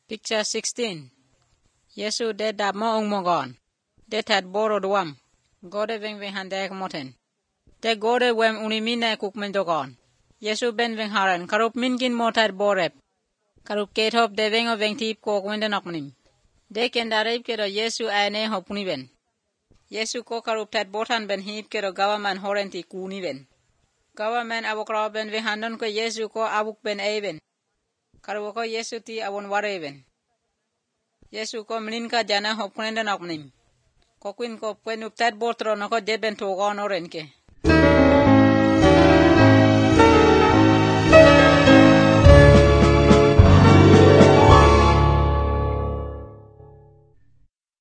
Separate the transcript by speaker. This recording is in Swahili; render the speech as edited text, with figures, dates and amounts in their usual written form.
Speaker 1: Picture 16. Yesu de dab mo ong mogon. De tad boro duam. Gode veng veng handek moten. De gode wem unimine kuk mendogon. Yesu ben veng haran karup mingin motad borep. Karup ketop de veng o veng tip kok wendenok nim. De kendarip kedo Yesu aene hopuni ben. Yesu ko karup tad botan ben hip kedo gawaman horenti kuni ben. Gawaman abokraw ben veng handon ko Yesu ko abuk ben ben. Karup ko Yesu ti awon ware ben. Yesu ko mlinka jana hopkunenda noknim. Kokwin ko penup tad botro noko deben togon orenke.